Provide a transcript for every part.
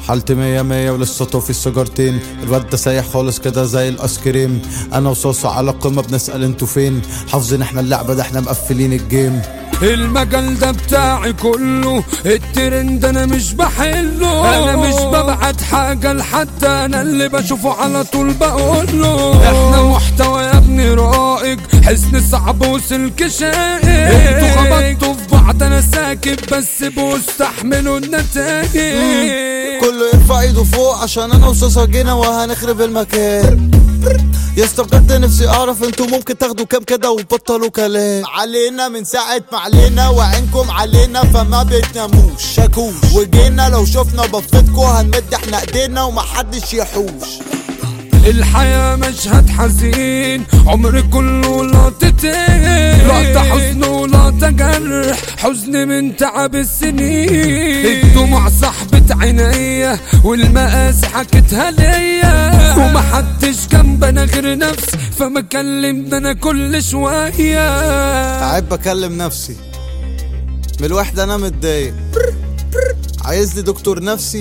حالتي مية مية ولسه طوفي السجارتين. الواد ده سايح خالص كده زي الايس كريم. انا وصوصة على القمة بنسأل انتوا فين، حافظين احنا اللعبة ده احنا مقفلين الجيم. المجال ده بتاعي كله، الترند انا مش بحله، انا مش ببعت حاجة لحد، انا اللي بشوفه على طول بقوله. احنا محتوى يا ابني رائج، حزن صعب وسلك شائك، انتوا خبطتوا في بعض انا ساكت بس بستحملوا النتائج. كله يرفع ايده فوق عشان انا وصوصة جينا وهنخرب المكان. يا اسطى بجد نفسي اعرف انتوا ممكن تاخدوا كام كده وتبطلوا كلام علينا من ساعة ما علينا وعينكم علينا فما بتناموش شاكوش، وجينا لو شفنا بفتكوا هنمد احنا ايدينا ومحدش يحوش. الحياة مشهد حزين، عمري كله لقطتين، لقطة حزن ولقطة جرح، حزن من تعب السنين. الدموع صاحبة عينيا والمقاس حكتها ليا، ومحدش جنبنا غير نفسي فما كلمنا انا كل شوية. عيب بكلم نفسي من الوحدة، انا متضايق عايز لي دكتور نفسي،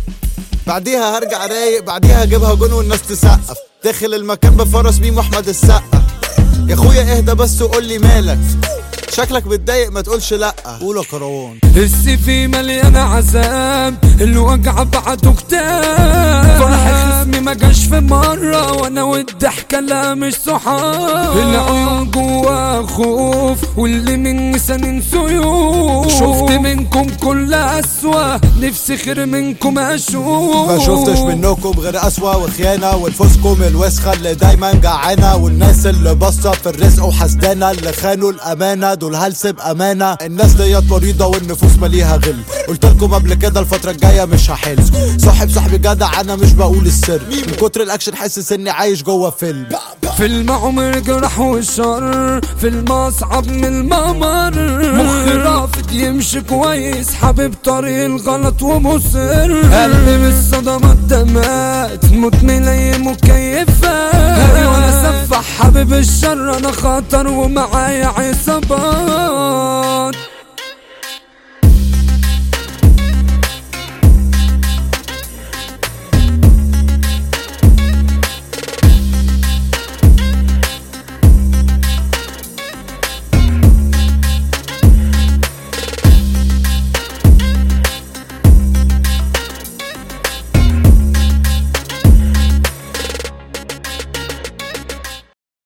بعديها هرجع رايق، بعديها هجيبها جون والناس تسقف. داخل المكان بفرس ميم واحمد السقا. يا اخويا اهدى بس وقول لي مالك، شكلك متضايق ما تقولش لا. قول يا كروان. السيفي مليانة عذاب، الوجع بعده كتاب، فرح خصمي ما جاش في مرة، وانا والضحكة لا مش صحاب. العيون جوا خوف واللي مني سنين سيوف، شفت منكم كل أسوأ، نفسي خير منكم اشوف. ما شفتش منكم غير أسوأ وخيانة، ونفوسكم الوسخة اللي دايما جعانة، والناس اللي باصة في الرزق وحسدانة، اللي خانوا الأمانة دول هلس بأمانة. الناس ديت مريضة والنفوس مليها غل، قلتلكم قبل كده الفترة الجاية مش هحل. صاحبي جدع انا مش بقول السر، من كتر الاكشن حاسس اني عايش جوه فيلم. فيلم عمر جرح والشر، فيلم اصعب من الممر، مخي رافض يمشي كويس، حبيب طريق الغلط ومصر، قلبي من الصدمات دمات، موت ملاي مكيفات، ايوه انا سفح حبيب الشر، انا خطر ومعايا عصابات.